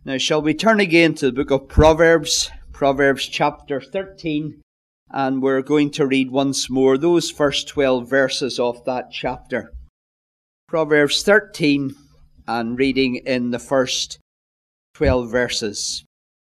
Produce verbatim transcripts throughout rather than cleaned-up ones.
Now, shall we turn again to the book of Proverbs, Proverbs chapter thirteen, and we're going to read once more those first twelve verses of that chapter. Proverbs thirteen, and reading in the first twelve verses.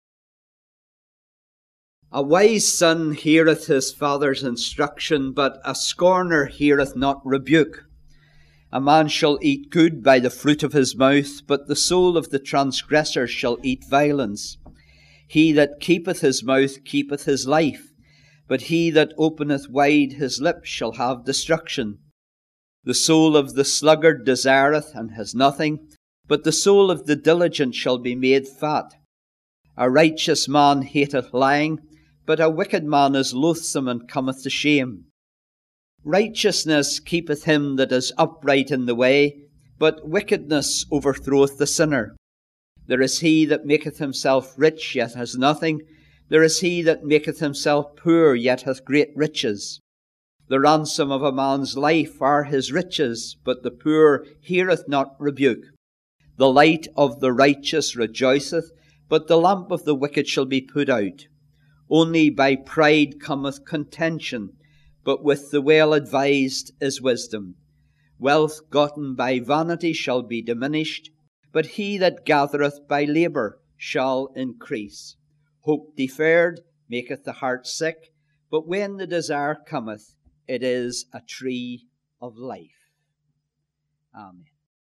A wise son heareth his father's instruction, but a scorner heareth not rebuke. A man shall eat good by the fruit of his mouth, but the soul of the transgressor shall eat violence. He that keepeth his mouth keepeth his life, but he that openeth wide his lips shall have destruction. The soul of the sluggard desireth, and has nothing, but the soul of the diligent shall be made fat. A righteous man hateth lying, but a wicked man is loathsome and cometh to shame. Righteousness keepeth him that is upright in the way, but wickedness overthroweth the sinner. There is he that maketh himself rich, yet has nothing. There is he that maketh himself poor, yet hath great riches. The ransom of a man's life are his riches, but the poor heareth not rebuke. The light of the righteous rejoiceth, but the lamp of the wicked shall be put out. Only by pride cometh contention, but with the well-advised is wisdom. Wealth gotten by vanity shall be diminished, but he that gathereth by labour shall increase. Hope deferred maketh the heart sick, but when the desire cometh, it is a tree of life. Amen.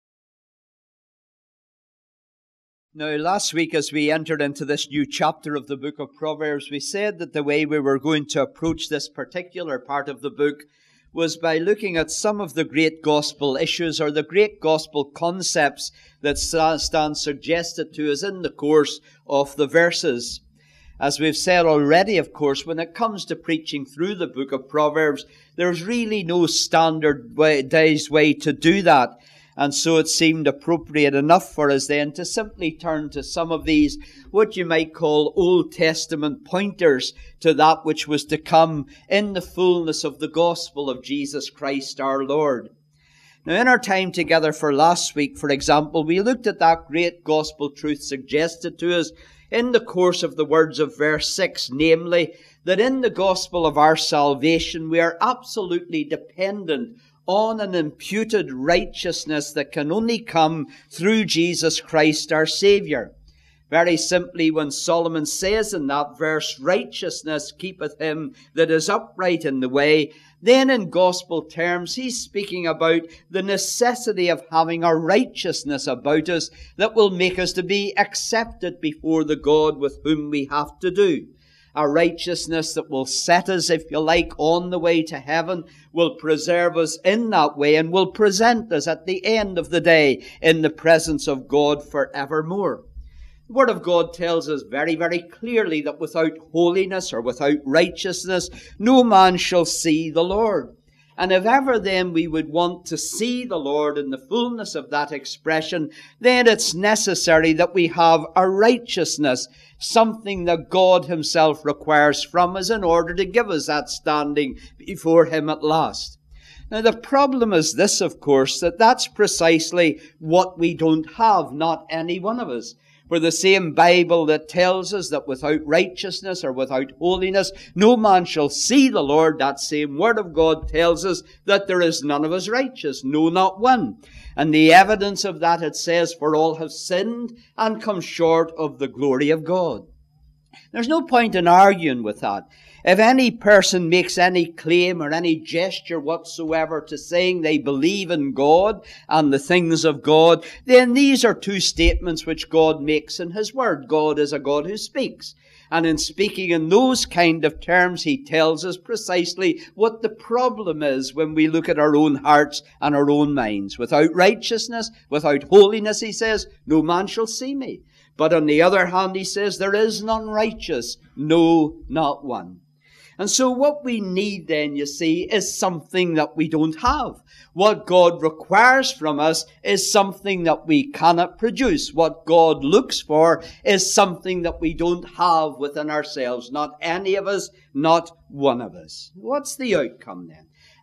Now, last week as we entered into this new chapter of the book of Proverbs, we said that the way we were going to approach this particular part of the book was by looking at some of the great gospel issues or the great gospel concepts that stand suggested to us in the course of the verses. As we've said already, of course, when it comes to preaching through the book of Proverbs, there's really no standardized way to do that. And so it seemed appropriate enough for us then to simply turn to some of these, what you might call Old Testament pointers to that which was to come in the fullness of the gospel of Jesus Christ our Lord. Now, in our time together for last week, for example, we looked at that great gospel truth suggested to us in the course of the words of verse six, namely, that in the gospel of our salvation we are absolutely dependent on an imputed righteousness that can only come through Jesus Christ our Saviour. Very simply, when Solomon says in that verse, righteousness keepeth him that is upright in the way, then in gospel terms he's speaking about the necessity of having a righteousness about us that will make us to be accepted before the God with whom we have to do. A righteousness that will set us, if you like, on the way to heaven, will preserve us in that way, and will present us at the end of the day in the presence of God forevermore. The Word of God tells us very, very clearly that without holiness or without righteousness, no man shall see the Lord. And if ever then we would want to see the Lord in the fullness of that expression, then it's necessary that we have a righteousness, something that God himself requires from us in order to give us that standing before him at last. Now, the problem is this, of course, that that's precisely what we don't have, not any one of us. For the same Bible that tells us that without righteousness or without holiness, no man shall see the Lord, that same Word of God tells us that there is none of us righteous, no, not one. And the evidence of that, it says, for all have sinned and come short of the glory of God. There's no point in arguing with that. If any person makes any claim or any gesture whatsoever to saying they believe in God and the things of God, then these are two statements which God makes in his word. God is a God who speaks. And in speaking in those kind of terms, he tells us precisely what the problem is when we look at our own hearts and our own minds. Without righteousness, without holiness, he says, no man shall see me. But on the other hand, he says, there is none righteous, no, not one. And so what we need then, you see, is something that we don't have. What God requires from us is something that we cannot produce. What God looks for is something that we don't have within ourselves. Not any of us, not one of us. What's the outcome then?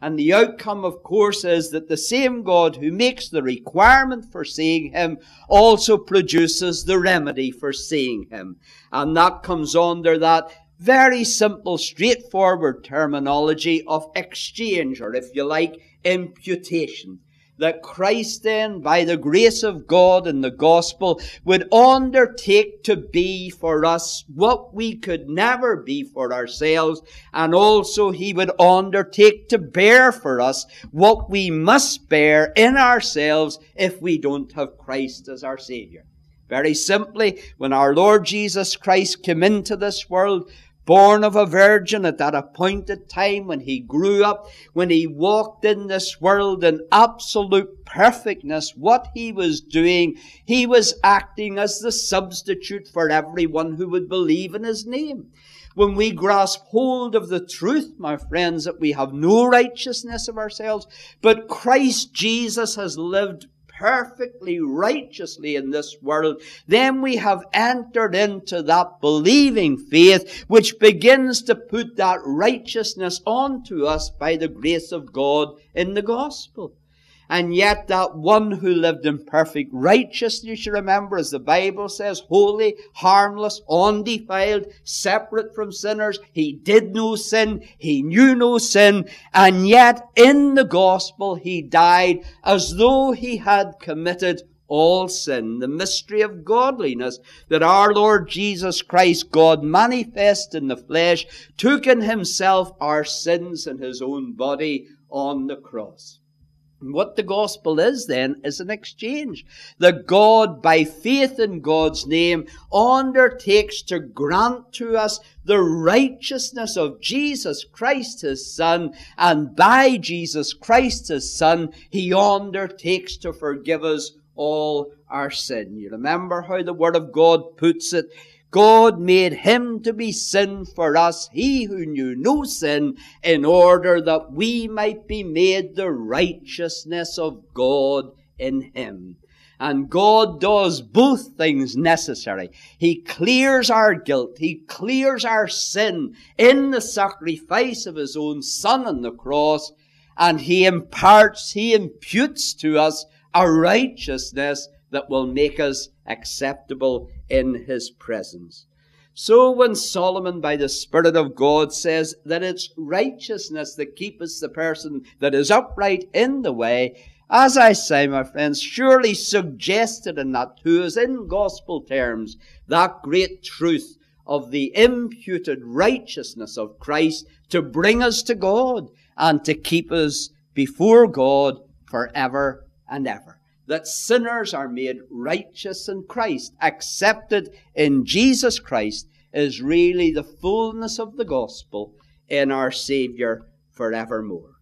And the outcome, of course, is that the same God who makes the requirement for seeing Him also produces the remedy for seeing Him. And that comes under that very simple, straightforward terminology of exchange, or if you like, imputation. That Christ then, by the grace of God in the gospel, would undertake to be for us what we could never be for ourselves, and also He would undertake to bear for us what we must bear in ourselves if we don't have Christ as our Savior. Very simply, when our Lord Jesus Christ came into this world, born of a virgin at that appointed time, when He grew up, when He walked in this world in absolute perfectness, what He was doing, He was acting as the substitute for everyone who would believe in His name. When we grasp hold of the truth, my friends, that we have no righteousness of ourselves, but Christ Jesus has lived perfectly righteously in this world, then we have entered into that believing faith which begins to put that righteousness onto us by the grace of God in the gospel. And yet that one who lived in perfect righteousness, you remember, as the Bible says, holy, harmless, undefiled, separate from sinners. He did no sin. He knew no sin. And yet in the gospel He died as though He had committed all sin. The mystery of godliness, that our Lord Jesus Christ, God manifest in the flesh, took in Himself our sins in His own body on the cross. What the gospel is then is an exchange. That God, by faith in God's name, undertakes to grant to us the righteousness of Jesus Christ His Son, and by Jesus Christ His Son, He undertakes to forgive us all our sin. You remember how the Word of God puts it? God made Him to be sin for us, He who knew no sin, in order that we might be made the righteousness of God in Him. And God does both things necessary. He clears our guilt. He clears our sin in the sacrifice of His own Son on the cross. And He imparts, He imputes to us a righteousness that will make us acceptable in His presence. So when Solomon, by the Spirit of God, says that it's righteousness that keepeth the person that is upright in the way, as I say, my friends, surely suggested in that too is in gospel terms that great truth of the imputed righteousness of Christ to bring us to God and to keep us before God forever and ever. That sinners are made righteous in Christ, accepted in Jesus Christ, is really the fullness of the gospel in our Savior forevermore.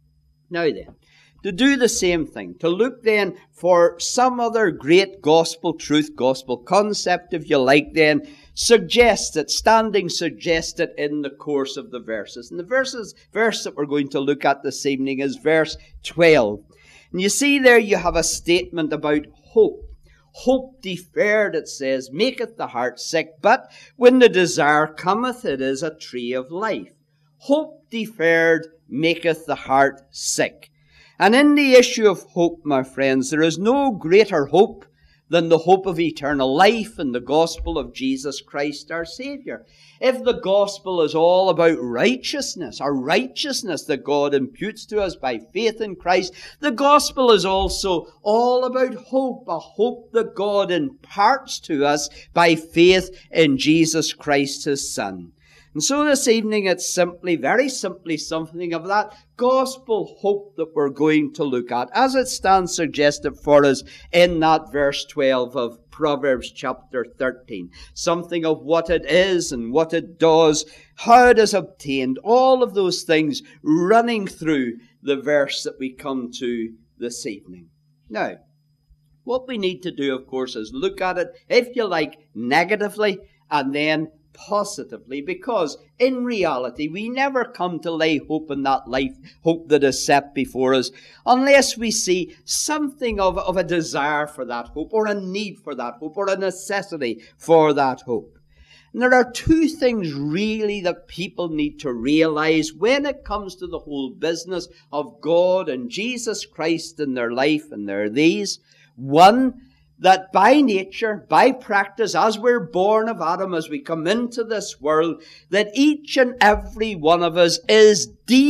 Now then, to do the same thing, to look then for some other great gospel truth, gospel concept, if you like, then suggests it, standing suggested in the course of the verses. And the verses, verse that we're going to look at this evening is verse twelve. And you see there you have a statement about hope. Hope deferred, it says, maketh the heart sick, but when the desire cometh, it is a tree of life. Hope deferred maketh the heart sick. And in the issue of hope, my friends, there is no greater hope than the hope of eternal life in the gospel of Jesus Christ our Savior. If the gospel is all about righteousness, our righteousness that God imputes to us by faith in Christ, the gospel is also all about hope, a hope that God imparts to us by faith in Jesus Christ His Son. And so this evening it's simply, very simply, something of that gospel hope that we're going to look at, as it stands suggested for us in that verse twelve of Proverbs chapter thirteen. Something of what it is and what it does, how it is obtained, all of those things running through the verse that we come to this evening. Now, what we need to do, of course, is look at it, if you like, negatively, and then positively, because in reality we never come to lay hope in that life, hope that is set before us, unless we see something of, of a desire for that hope, or a need for that hope, or a necessity for that hope. And there are two things really that people need to realize when it comes to the whole business of God and Jesus Christ in their life, and they're these. One, that by nature, by practice, as we're born of Adam, as we come into this world, that each and every one of us is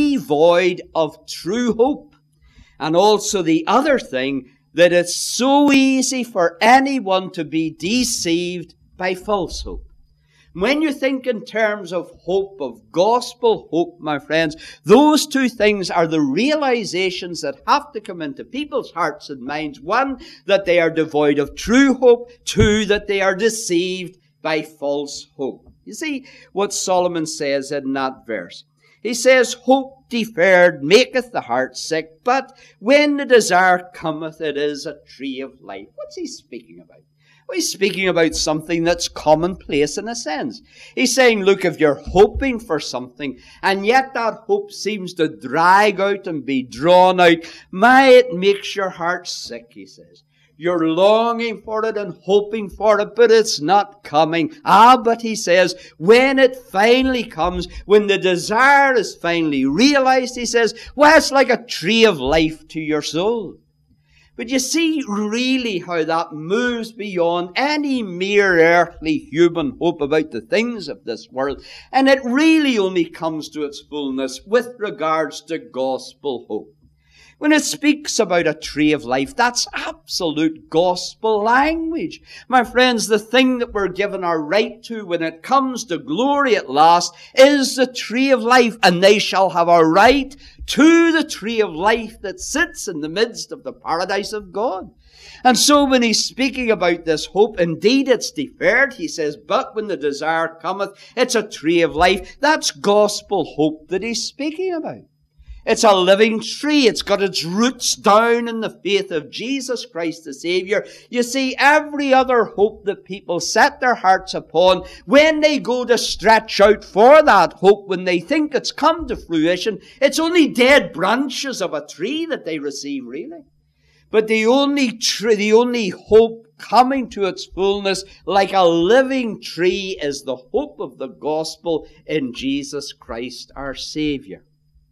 devoid of true hope. And also the other thing, that it's so easy for anyone to be deceived by false hope. When you think in terms of hope, of gospel hope, my friends, those two things are the realizations that have to come into people's hearts and minds. One, that they are devoid of true hope. Two, that they are deceived by false hope. You see what Solomon says in that verse. He says, hope deferred maketh the heart sick, but when the desire cometh, it is a tree of life. What's he speaking about? Well, he's speaking about something that's commonplace in a sense. He's saying, look, if you're hoping for something, and yet that hope seems to drag out and be drawn out, my, it makes your heart sick, he says. You're longing for it and hoping for it, but it's not coming. Ah, but he says, when it finally comes, when the desire is finally realized, he says, well, it's like a tree of life to your soul. But you see really how that moves beyond any mere earthly human hope about the things of this world. And it really only comes to its fullness with regards to gospel hope. When it speaks about a tree of life, that's absolute gospel language. My friends, the thing that we're given our right to when it comes to glory at last is the tree of life, and they shall have a right to the tree of life that sits in the midst of the paradise of God. And so when he's speaking about this hope, indeed it's deferred. He says, but when the desire cometh, it's a tree of life. That's gospel hope that he's speaking about. It's a living tree. It's got its roots down in the faith of Jesus Christ the Savior. You see, every other hope that people set their hearts upon, when they go to stretch out for that hope, when they think it's come to fruition, it's only dead branches of a tree that they receive, really. But the only tree, the only hope coming to its fullness like a living tree is the hope of the gospel in Jesus Christ our Savior.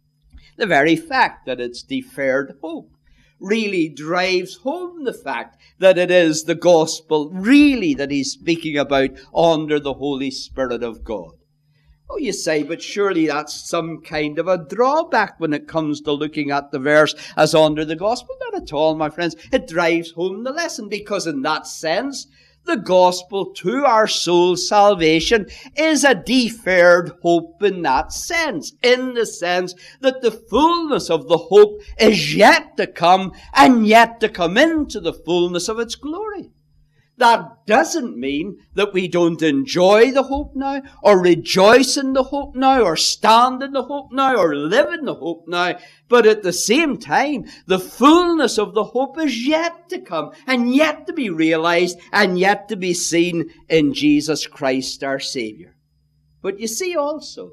The very fact that it's deferred hope really drives home the fact that it is the gospel really that he's speaking about under the Holy Spirit of God. Oh, you say, but surely that's some kind of a drawback when it comes to looking at the verse as under the gospel. Not at all, my friends. It drives home the lesson, because in that sense, the gospel to our soul's salvation is a deferred hope in that sense, in the sense that the fullness of the hope is yet to come, and yet to come into the fullness of its glory. That doesn't mean that we don't enjoy the hope now, or rejoice in the hope now, or stand in the hope now, or live in the hope now. But at the same time, the fullness of the hope is yet to come, and yet to be realized, and yet to be seen in Jesus Christ our Savior. But you see also,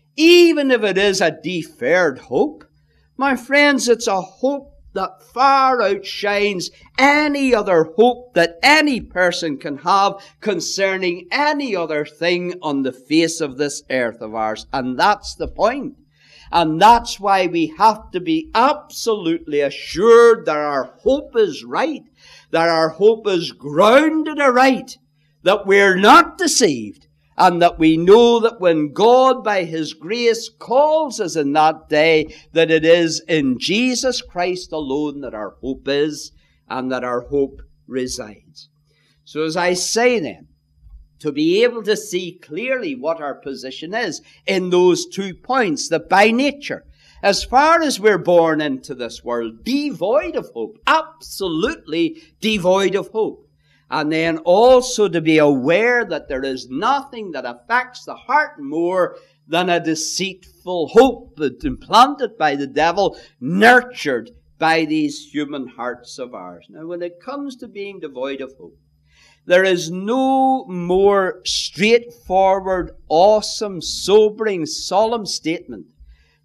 even if it is a deferred hope, my friends, it's a hope that far outshines any other hope that any person can have concerning any other thing on the face of this earth of ours. And that's the point. And that's why we have to be absolutely assured that our hope is right, that our hope is grounded aright, that we're not deceived, and that we know that when God, by His grace, calls us in that day, that it is in Jesus Christ alone that our hope is, and that our hope resides. So as I say then, to be able to see clearly what our position is in those two points, that by nature, as far as we're born into this world, devoid of hope, absolutely devoid of hope. And then also to be aware that there is nothing that affects the heart more than a deceitful hope implanted by the devil, nurtured by these human hearts of ours. Now, when it comes to being devoid of hope, there is no more straightforward, awesome, sobering, solemn statement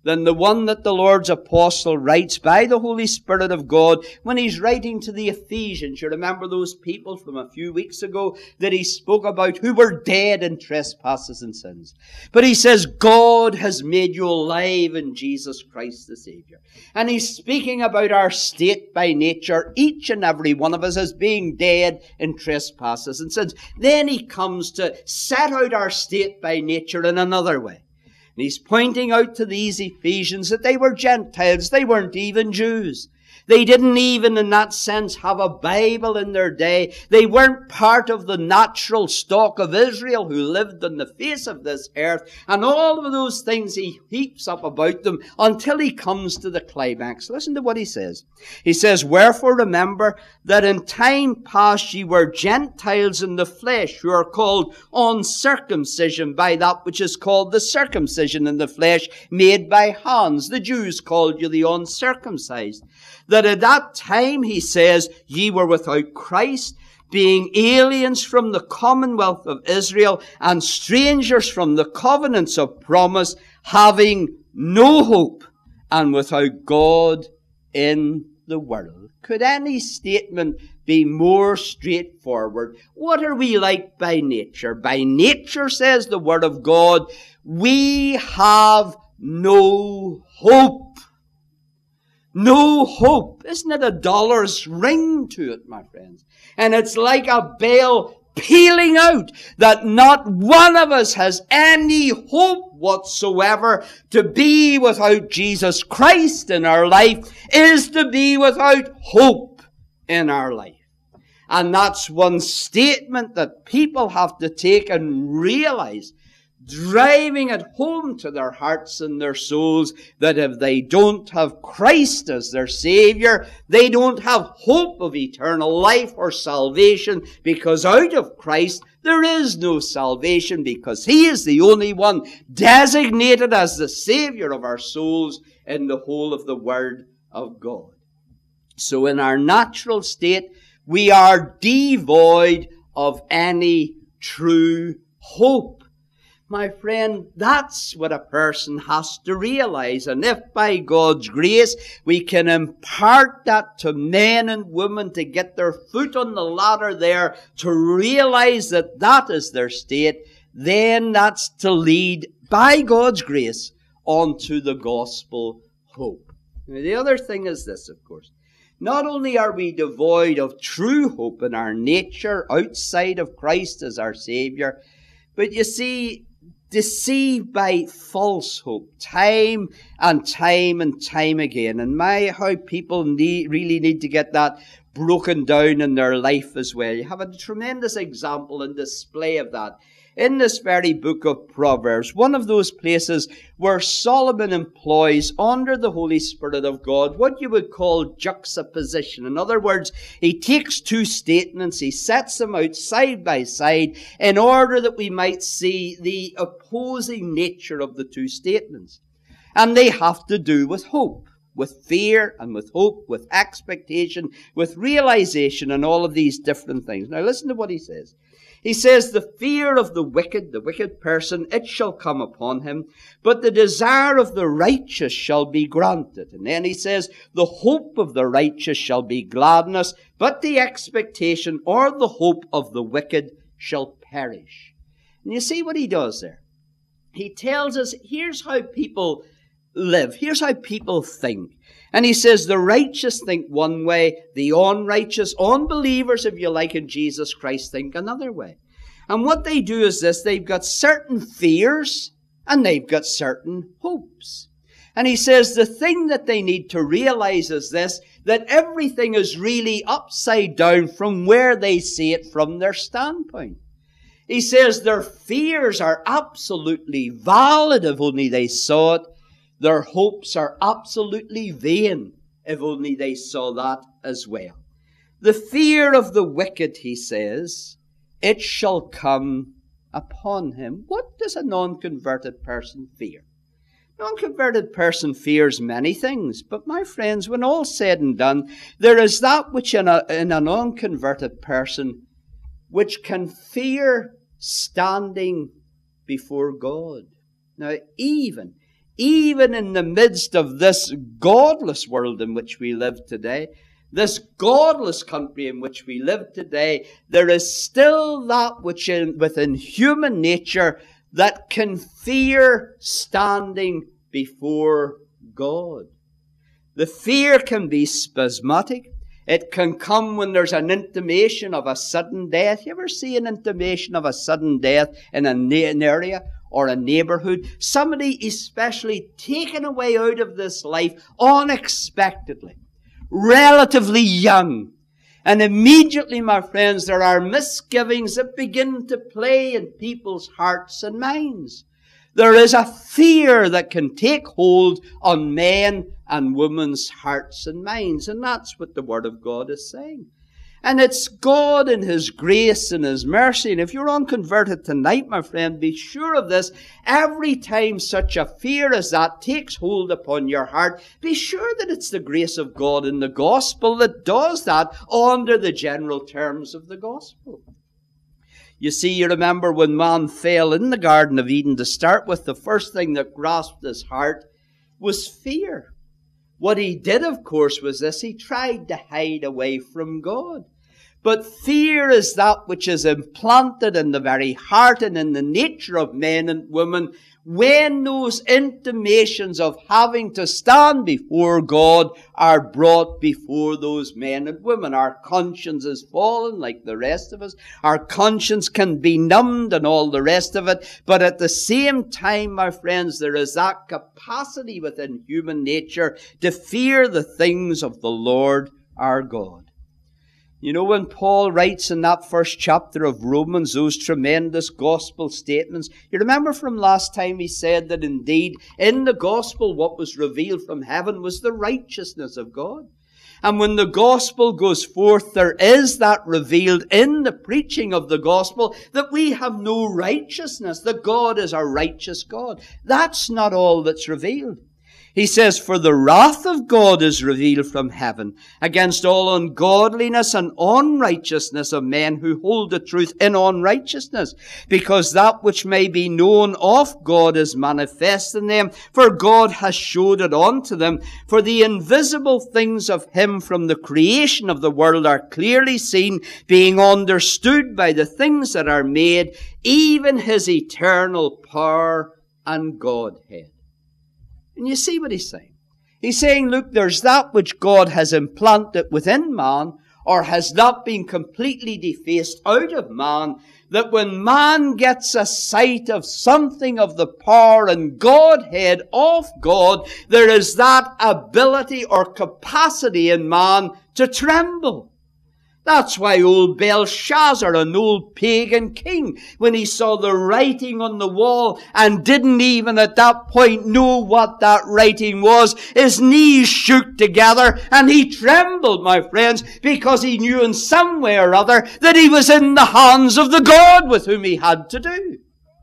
than the one that the Lord's apostle writes by the Holy Spirit of God when he's writing to the Ephesians. You remember those people from a few weeks ago that he spoke about who were dead in trespasses and sins. But he says, God has made you alive in Jesus Christ the Savior. And he's speaking about our state by nature, each and every one of us as being dead in trespasses and sins. Then he comes to set out our state by nature in another way. And he's pointing out to these Ephesians that they were Gentiles. They weren't even Jews. They didn't even, in that sense, have a Bible in their day. They weren't part of the natural stock of Israel who lived on the face of this earth. And all of those things he heaps up about them until he comes to the climax. Listen to what he says. He says, wherefore remember that in time past ye were Gentiles in the flesh, who are called uncircumcision by that which is called the circumcision in the flesh made by hands. The Jews called you the uncircumcised. That at that time, he says, ye were without Christ, being aliens from the commonwealth of Israel and strangers from the covenants of promise, having no hope and without God in the world. Could any statement be more straightforward? What are we like by nature? By nature, says the Word of God, we have no hope. No hope. Isn't it a dollar's ring to it, my friends? And it's like a bell pealing out that not one of us has any hope whatsoever. To be without Jesus Christ in our life is to be without hope in our life. And that's one statement that people have to take and realize, driving it home to their hearts and their souls, that if they don't have Christ as their Savior, they don't have hope of eternal life or salvation, because out of Christ there is no salvation, because He is the only one designated as the Savior of our souls in the whole of the Word of God. So in our natural state, we are devoid of any true hope. My friend, that's what a person has to realize. And if by God's grace we can impart that to men and women to get their foot on the ladder there, to realize that that is their state, then that's to lead, by God's grace, onto the gospel hope. Now, the other thing is this, of course. Not only are we devoid of true hope in our nature outside of Christ as our Savior, but you see, deceived by false hope, time and time and time again. And my, how people need, really need to get that broken down in their life as well. You have a tremendous example and display of that in this very book of Proverbs, one of those places where Solomon employs, under the Holy Spirit of God, what you would call juxtaposition. In other words, he takes two statements, he sets them out side by side in order that we might see the opposing nature of the two statements. And they have to do with hope, with fear and with hope, with expectation, with realization, and all of these different things. Now listen to what he says. He says, the fear of the wicked, the wicked person, it shall come upon him, but the desire of the righteous shall be granted. And then he says, the hope of the righteous shall be gladness, but the expectation or the hope of the wicked shall perish. And you see what he does there? He tells us, here's how people live. Here's how people think. And he says the righteous think one way, the unrighteous, unbelievers, if you like, in Jesus Christ think another way. And what they do is this, they've got certain fears and they've got certain hopes. And he says the thing that they need to realize is this, that everything is really upside down from where they see it from their standpoint. He says their fears are absolutely valid if only they saw it. Their hopes are absolutely vain if only they saw that as well. The fear of the wicked, he says, it shall come upon him. What does a non-converted person fear? A non-converted person fears many things, but my friends, when all's said and done, there is that which in a, in a non-converted person which can fear standing before God. Now, even even in the midst of this godless world in which we live today, this godless country in which we live today, there is still that which in, within human nature that can fear standing before God. The fear can be spasmodic. It can come when there's an intimation of a sudden death. You ever see an intimation of a sudden death in an area or a neighborhood? Somebody especially taken away out of this life unexpectedly, relatively young. And immediately, my friends, there are misgivings that begin to play in people's hearts and minds. There is a fear that can take hold on men and women's hearts and minds. And that's what the Word of God is saying. And it's God in His grace and His mercy. And if you're unconverted tonight, my friend, be sure of this. Every time such a fear as that takes hold upon your heart, be sure that it's the grace of God in the gospel that does that under the general terms of the gospel. You see, you remember when man fell in the Garden of Eden, to start with, the first thing that grasped his heart was fear. What he did, of course, was this: he tried to hide away from God. But fear is that which is implanted in the very heart and in the nature of men and women when those intimations of having to stand before God are brought before those men and women. Our conscience is fallen like the rest of us. Our conscience can be numbed and all the rest of it. But at the same time, my friends, there is that capacity within human nature to fear the things of the Lord our God. You know, when Paul writes in that first chapter of Romans those tremendous gospel statements, you remember from last time he said that indeed in the gospel what was revealed from heaven was the righteousness of God. And when the gospel goes forth, there is that revealed in the preaching of the gospel that we have no righteousness, that God is a righteous God. That's not all that's revealed. He says, for the wrath of God is revealed from heaven against all ungodliness and unrighteousness of men who hold the truth in unrighteousness, because that which may be known of God is manifest in them, for God has showed it unto them. For the invisible things of Him from the creation of the world are clearly seen, being understood by the things that are made, even His eternal power and Godhead. And you see what he's saying? He's saying, look, there's that which God has implanted within man, or has not been completely defaced out of man, that when man gets a sight of something of the power and Godhead of God, there is that ability or capacity in man to tremble. That's why old Belshazzar, an old pagan king, when he saw the writing on the wall and didn't even at that point know what that writing was, his knees shook together and he trembled, my friends, because he knew in some way or other that he was in the hands of the God with whom he had to do.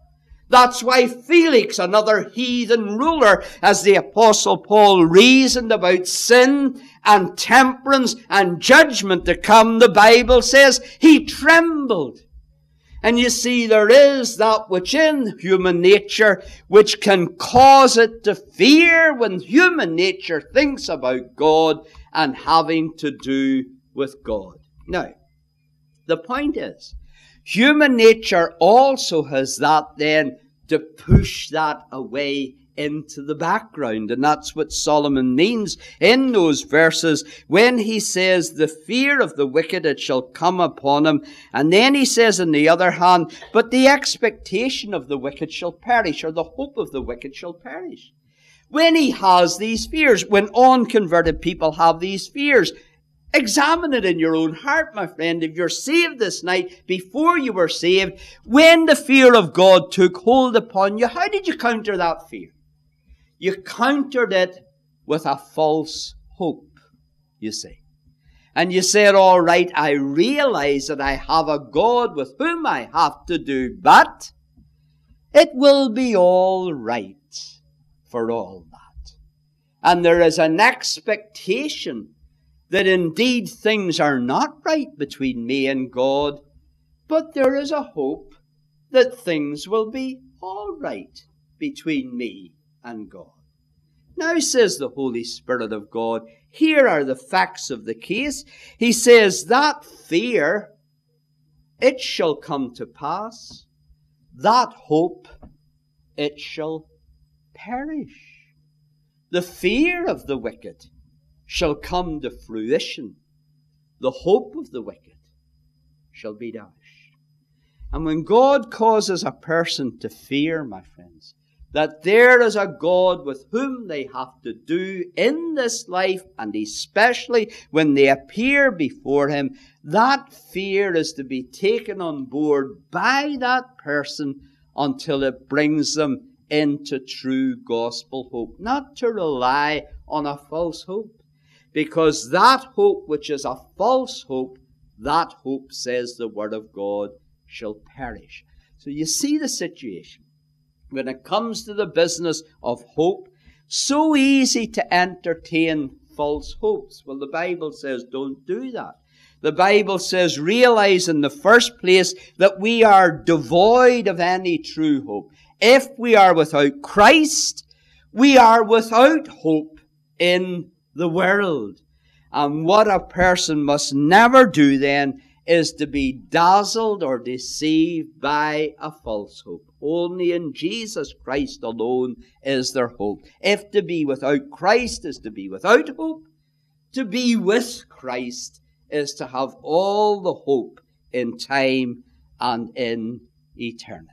That's why Felix, another heathen ruler, as the Apostle Paul reasoned about sin and temperance and judgment to come, the Bible says he trembled. And you see, there is that which in human nature which can cause it to fear when human nature thinks about God and having to do with God. Now, the point is, human nature also has that then to push that away into the background. And that's what Solomon means in those verses when he says, the fear of the wicked, it shall come upon him. And then he says, on the other hand, but the expectation of the wicked shall perish, or the hope of the wicked shall perish. When he has these fears, when unconverted people have these fears, examine it in your own heart, my friend. If you're saved this night, before you were saved, when the fear of God took hold upon you, how did you counter that fear? You countered it with a false hope, you see. And you said, all right, I realize that I have a God with whom I have to do, but it will be all right for all that. And there is an expectation that indeed things are not right between me and God, but there is a hope that things will be all right between me and God. Now, says the Holy Spirit of God, here are the facts of the case. He says, that fear, it shall come to pass. That hope, it shall perish. The fear of the wicked shall come to fruition. The hope of the wicked shall be dashed. And when God causes a person to fear, my friends, that there is a God with whom they have to do in this life, and especially when they appear before Him, that fear is to be taken on board by that person until it brings them into true gospel hope. Not to rely on a false hope, because that hope which is a false hope, that hope, says the Word of God, shall perish. So you see the situation. When it comes to the business of hope, so easy to entertain false hopes. Well, the Bible says don't do that. The Bible says realize in the first place that we are devoid of any true hope. If we are without Christ, we are without hope in the world. And what a person must never do then is to be dazzled or deceived by a false hope. Only in Jesus Christ alone is there hope. If to be without Christ is to be without hope, to be with Christ is to have all the hope in time and in eternity.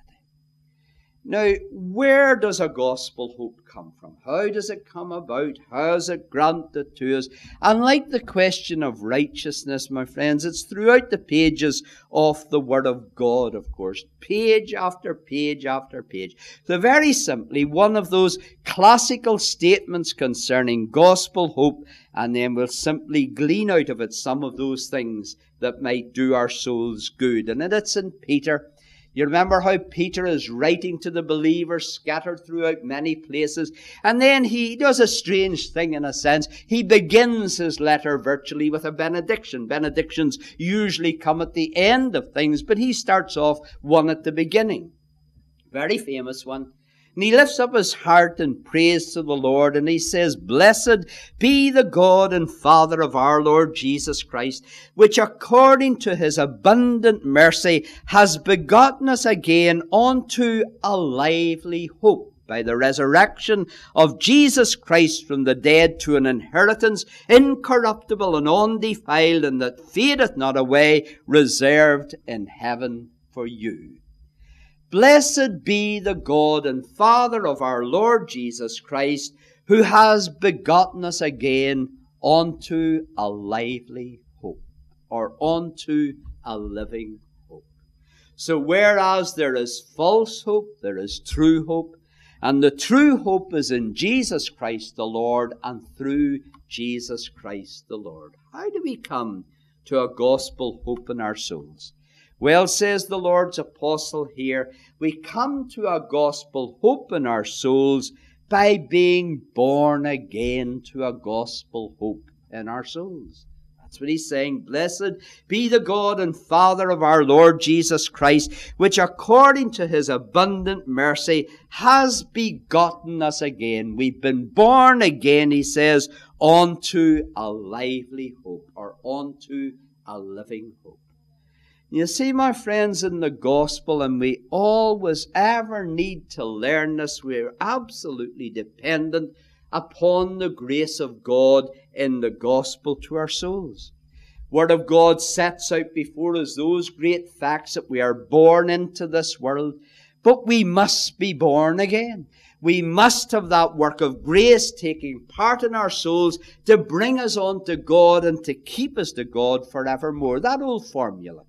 Now, where does a gospel hope come from? How does it come about? How is it granted to us? And like the question of righteousness, my friends, it's throughout the pages of the Word of God, of course. Page after page after page. So very simply, one of those classical statements concerning gospel hope, and then we'll simply glean out of it some of those things that might do our souls good. And it's in Peter. You remember how Peter is writing to the believers scattered throughout many places. And then he does a strange thing in a sense. He begins his letter virtually with a benediction. Benedictions usually come at the end of things, but he starts off one at the beginning. Very famous one. And he lifts up his heart in praise to the Lord, and he says, Blessed be the God and Father of our Lord Jesus Christ, which according to His abundant mercy has begotten us again unto a lively hope by the resurrection of Jesus Christ from the dead, to an inheritance incorruptible and undefiled, and that fadeth not away, reserved in heaven for you. Blessed be the God and Father of our Lord Jesus Christ, who has begotten us again unto a lively hope, or unto a living hope. So whereas there is false hope, there is true hope, and the true hope is in Jesus Christ the Lord, and through Jesus Christ the Lord. How do we come to a gospel hope in our souls? Well, says the Lord's apostle here, we come to a gospel hope in our souls by being born again to a gospel hope in our souls. That's what he's saying. Blessed be the God and Father of our Lord Jesus Christ, which according to His abundant mercy has begotten us again. We've been born again, he says, unto a lively hope, or unto a living hope. You see, my friends, in the gospel, and we always ever need to learn this, we're absolutely dependent upon the grace of God in the gospel to our souls. Word of God sets out before us those great facts that we are born into this world, but we must be born again. We must have that work of grace taking part in our souls to bring us on to God and to keep us to God forevermore. That old formula.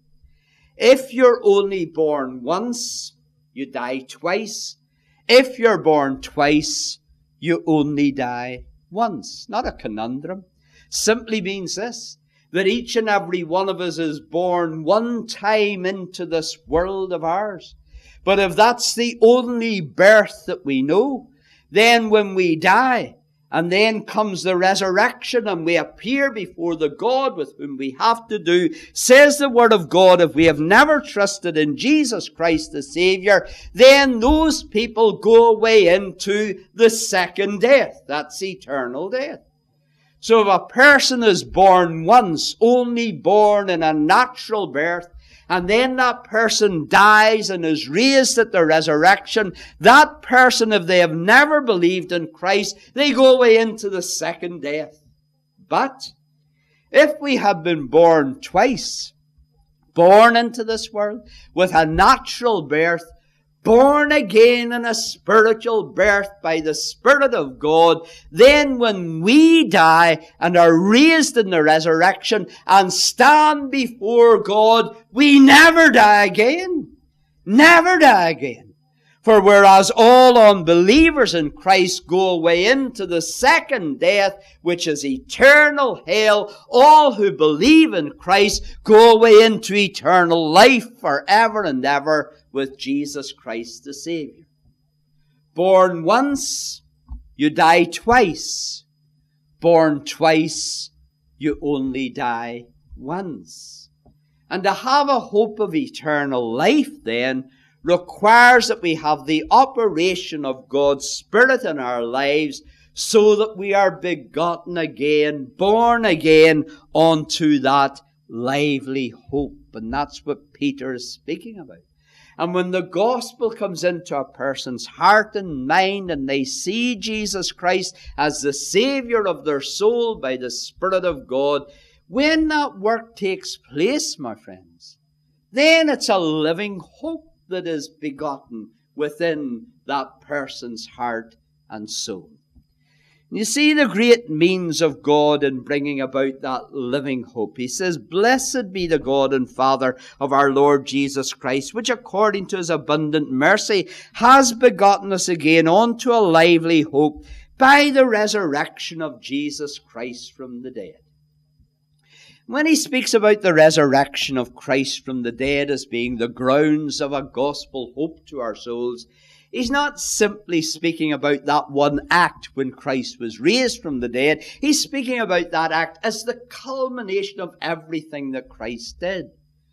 If you're only born once, you die twice. If you're born twice, you only die once. Not a conundrum. Simply means this, that each and every one of us is born one time into this world of ours. But if that's the only birth that we know, then when we die, And then comes the resurrection, and we appear before the God with whom we have to do. Says the Word of God, if we have never trusted in Jesus Christ the Savior, then those people go away into the second death. That's eternal death. So if a person is born once, only born in a natural birth, and then that person dies and is raised at the resurrection, that person, if they have never believed in Christ, they go away into the second death. But if we have been born twice, born into this world with a natural birth, born again in a spiritual birth by the Spirit of God, then when we die and are raised in the resurrection and stand before God, we never die again. Never die again. For whereas all unbelievers in Christ go away into the second death, which is eternal hell, all who believe in Christ go away into eternal life forever and ever with Jesus Christ the Savior. Born once, you die twice. Born twice, you only die once. And to have a hope of eternal life then requires that we have the operation of God's Spirit in our lives so that we are begotten again, born again unto that lively hope. And that's what Peter is speaking about. And when the gospel comes into a person's heart and mind and they see Jesus Christ as the Savior of their soul by the Spirit of God, when that work takes place, my friends, then it's a living hope that is begotten within that person's heart and soul. You see the great means of God in bringing about that living hope. He says, "Blessed be the God and Father of our Lord Jesus Christ, which according to his abundant mercy has begotten us again unto a lively hope by the resurrection of Jesus Christ from the dead." When he speaks about the resurrection of Christ from the dead as being the grounds of a gospel hope to our souls, he's not simply speaking about that one act when Christ was raised from the dead. He's speaking about that act as the culmination of everything that Christ did.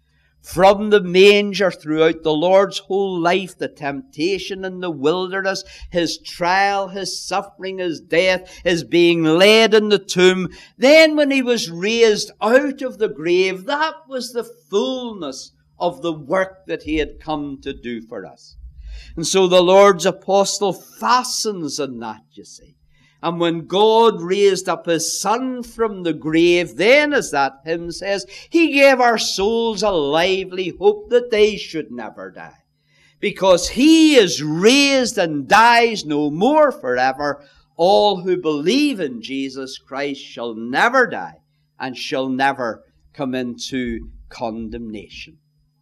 From the manger throughout the Lord's whole life, the temptation in the wilderness, his trial, his suffering, his death, his being laid in the tomb. Then when he was raised out of the grave, that was the fullness of the work that he had come to do for us. And so the Lord's apostle fastens on that, you see. And when God raised up his Son from the grave, then, as that hymn says, he gave our souls a lively hope that they should never die. Because he is raised and dies no more forever, all who believe in Jesus Christ shall never die and shall never come into condemnation.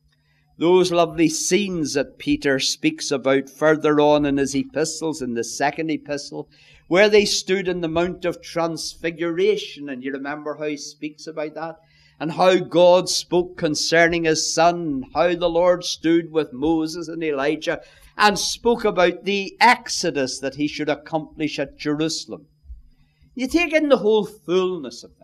Those lovely scenes that Peter speaks about further on in his epistles, in the second epistle, where they stood in the Mount of Transfiguration, and you remember how he speaks about that, and how God spoke concerning his Son, and how the Lord stood with Moses and Elijah, and spoke about the exodus that he should accomplish at Jerusalem. You take in the whole fullness of that.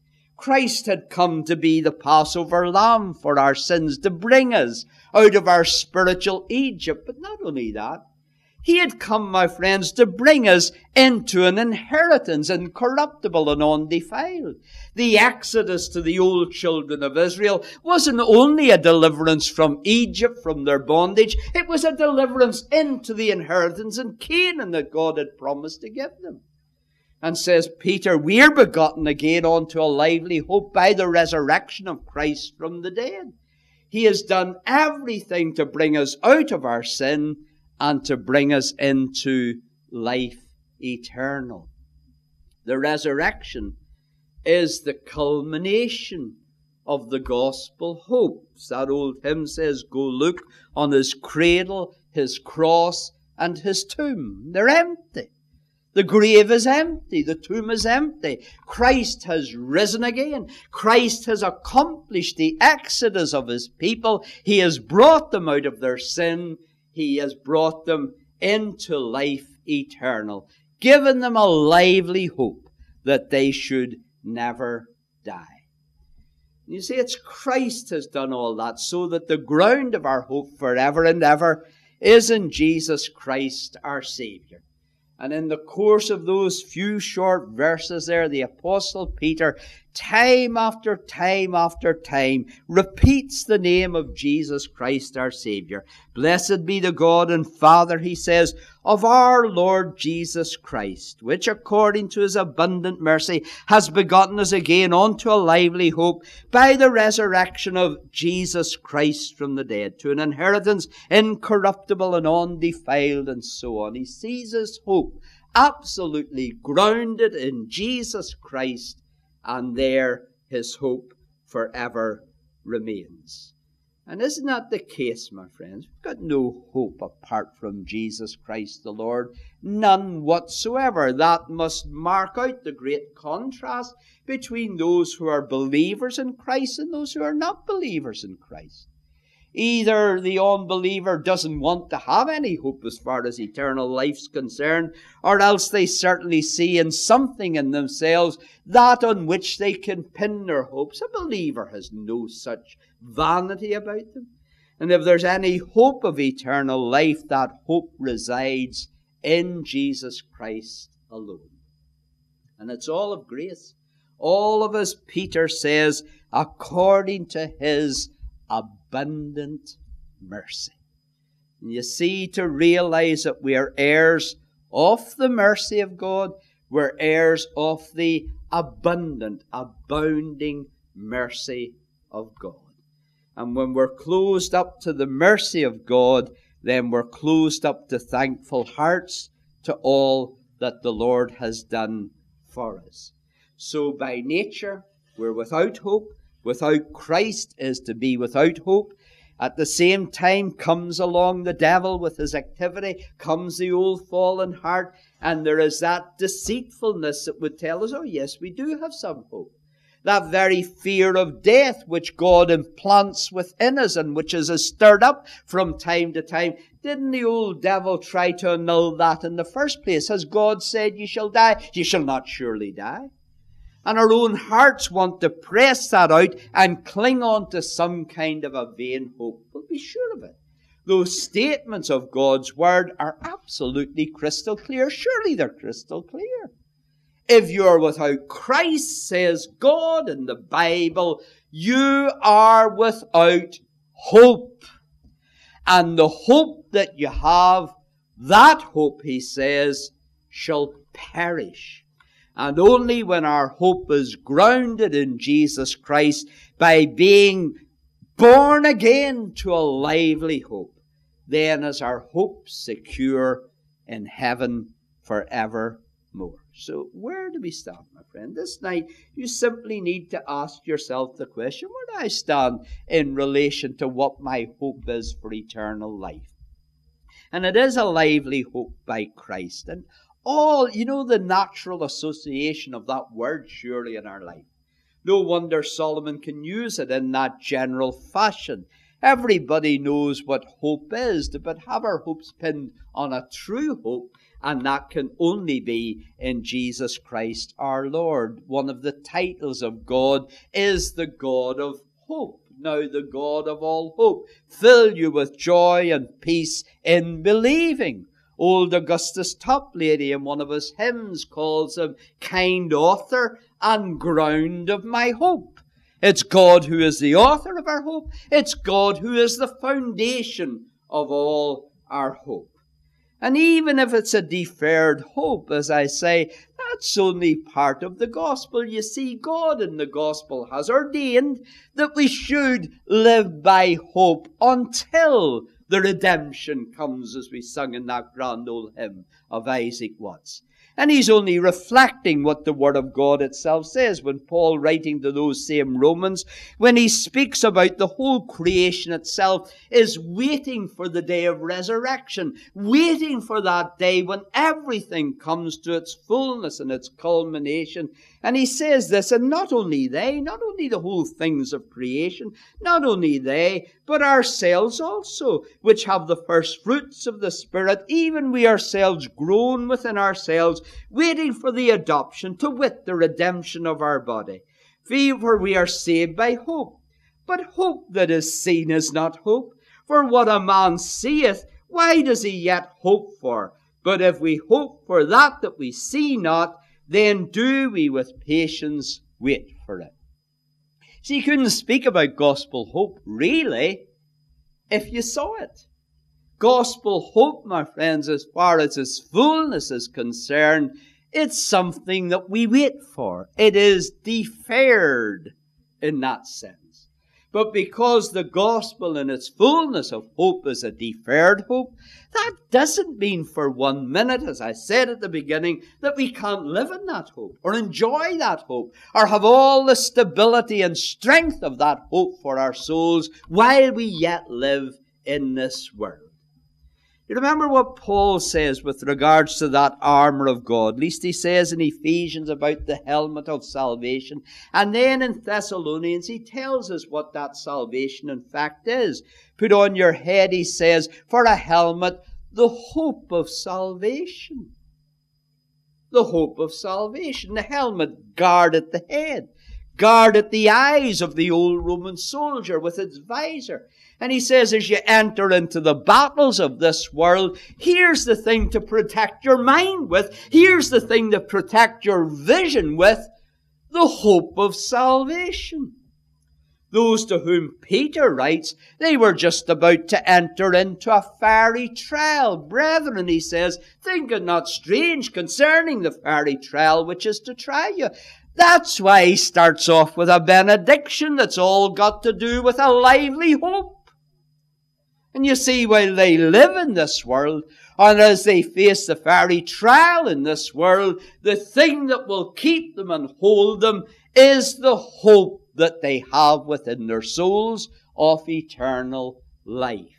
Christ had come to be the Passover lamb for our sins, to bring us out of our spiritual Egypt. But not only that, he had come, my friends, to bring us into an inheritance incorruptible and undefiled. The exodus to the old children of Israel wasn't only a deliverance from Egypt, from their bondage. It was a deliverance into the inheritance in Canaan that God had promised to give them. And says Peter, we're begotten again unto a lively hope by the resurrection of Christ from the dead. He has done everything to bring us out of our sin and to bring us into life eternal. The resurrection is the culmination of the gospel hope. That old hymn says, "Go look on his cradle, his cross, and his tomb." They're empty. The grave is empty. The tomb is empty. Christ has risen again. Christ has accomplished the exodus of his people. He has brought them out of their sin. He has brought them into life eternal, given them a lively hope that they should never die. You see, it's Christ has done all that, so that the ground of our hope forever and ever is in Jesus Christ our Saviour. And in the course of those few short verses there, the Apostle Peter, time after time after time, repeats the name of Jesus Christ our Saviour. Blessed be the God and Father, he says, of our Lord Jesus Christ, which according to his abundant mercy has begotten us again unto a lively hope by the resurrection of Jesus Christ from the dead, to an inheritance incorruptible and undefiled, and so on. He sees his hope absolutely grounded in Jesus Christ, and there his hope forever remains. And isn't that the case, my friends? We've got no hope apart from Jesus Christ the Lord. None whatsoever. That must mark out the great contrast between those who are believers in Christ and those who are not believers in Christ. Either the unbeliever doesn't want to have any hope as far as eternal life's concerned, or else they certainly see in something in themselves that on which they can pin their hopes. A believer has no such vanity about them. And if there's any hope of eternal life, that hope resides in Jesus Christ alone. And it's all of grace. All of us, Peter says, according to his abundant mercy. And you see, to realize that we are heirs of the mercy of God, we're heirs of the abundant, abounding mercy of God. And when we're closed up to the mercy of God, then we're closed up to thankful hearts to all that the Lord has done for us. So by nature, we're without hope. Without Christ is to be without hope. At the same time comes along the devil with his activity, comes the old fallen heart, and there is that deceitfulness that would tell us, oh yes, we do have some hope. That very fear of death which God implants within us and which is stirred up from time to time. Didn't the old devil try to annul that in the first place? Has God said, you shall die? You shall not surely die. And our own hearts want to press that out and cling on to some kind of a vain hope. But be sure of it. Those statements of God's Word are absolutely crystal clear. Surely they're crystal clear. If you're without Christ, says God in the Bible, you are without hope. And the hope that you have, that hope, he says, shall perish. And only when our hope is grounded in Jesus Christ, by being born again to a lively hope, then is our hope secure in heaven forevermore. So where do we stand, my friend? This night, you simply need to ask yourself the question, where do I stand in relation to what my hope is for eternal life? And it is a lively hope by Christ. And all, you know, the natural association of that word surely in our life. No wonder Solomon can use it in that general fashion. Everybody knows what hope is, but have our hopes pinned on a true hope, and that can only be in Jesus Christ our Lord. One of the titles of God is the God of hope. Now the God of all hope fill you with joy and peace in believing. Old Augustus Toplady in one of his hymns calls him kind author and ground of my hope. It's God who is the author of our hope. It's God who is the foundation of all our hope. And even if it's a deferred hope, as I say, that's only part of the gospel. You see, God in the gospel has ordained that we should live by hope until the redemption comes, as we sung in that grand old hymn of Isaac Watts. And he's only reflecting what the Word of God itself says when Paul, writing to those same Romans, when he speaks about the whole creation itself, is waiting for the day of resurrection, waiting for that day when everything comes to its fullness and its culmination. And he says this, and not only they, not only the whole things of creation, not only they, but ourselves also, which have the first fruits of the Spirit, even we ourselves groan within ourselves, waiting for the adoption, to wit, the redemption of our body. For we are saved by hope. But hope that is seen is not hope. For what a man seeth, why does he yet hope for? But if we hope for that that we see not, then do we with patience wait for it. So you couldn't speak about gospel hope, really, if you saw it. Gospel hope, my friends, as far as its fullness is concerned, it's something that we wait for. It is deferred in that sense. But because the gospel in its fullness of hope is a deferred hope, that doesn't mean for one minute, as I said at the beginning, that we can't live in that hope, or enjoy that hope, or have all the stability and strength of that hope for our souls while we yet live in this world. You remember what Paul says with regards to that armor of God. At least he says in Ephesians about the helmet of salvation. And then in Thessalonians he tells us what that salvation in fact is. Put on your head, he says, for a helmet, the hope of salvation. The hope of salvation. The helmet guarded the head, guarded the eyes of the old Roman soldier with its visor. And he says, as you enter into the battles of this world, here's the thing to protect your mind with. Here's the thing to protect your vision with. The hope of salvation. Those to whom Peter writes, they were just about to enter into a fiery trial. Brethren, he says, think it not strange concerning the fiery trial which is to try you. That's why he starts off with a benediction that's all got to do with a lively hope. And you see, while they live in this world, and as they face the fiery trial in this world, the thing that will keep them and hold them is the hope that they have within their souls of eternal life.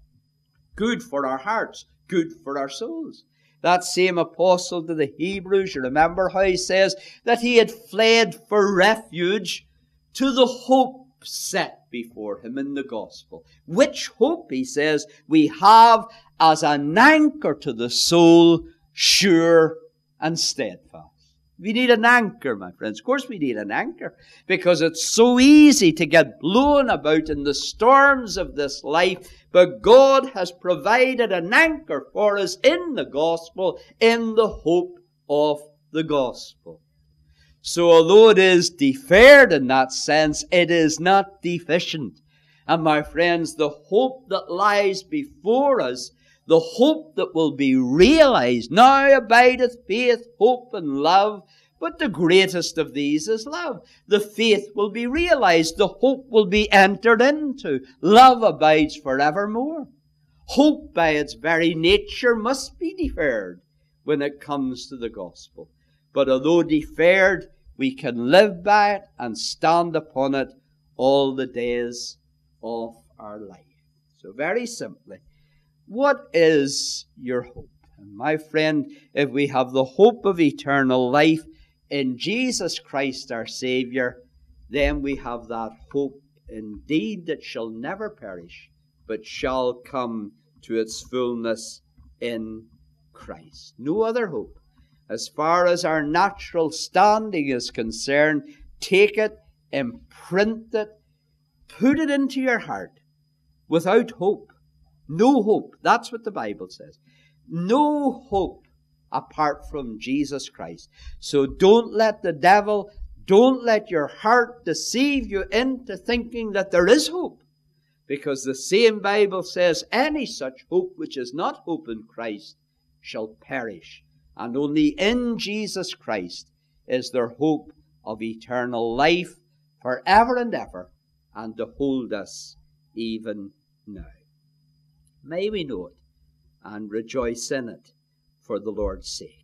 Good for our hearts, good for our souls. That same apostle to the Hebrews, you remember how he says that he had fled for refuge to the hope set before him in the gospel. Which hope, he says, we have as an anchor to the soul, sure and steadfast. We need an anchor, my friends. Of course we need an anchor, because it's so easy to get blown about in the storms of this life. But God has provided an anchor for us in the gospel, in the hope of the gospel. So although it is deferred in that sense, it is not deficient. And my friends, the hope that lies before us, the hope that will be realized, now abideth faith, hope, and love, but the greatest of these is love. The faith will be realized, the hope will be entered into. Love abides forevermore. Hope by its very nature must be deferred when it comes to the gospel. But although deferred, we can live by it and stand upon it all the days of our life. So very simply, what is your hope? And my friend, if we have the hope of eternal life in Jesus Christ our Savior, then we have that hope indeed that shall never perish, but shall come to its fullness in Christ. No other hope. As far as our natural standing is concerned, take it, imprint it, put it into your heart. Without hope, no hope. That's what the Bible says. No hope apart from Jesus Christ. So don't let the devil, don't let your heart deceive you into thinking that there is hope. Because the same Bible says, any such hope which is not hope in Christ shall perish. And only in Jesus Christ is there hope of eternal life forever and ever, and to hold us even now. May we know it and rejoice in it for the Lord's sake.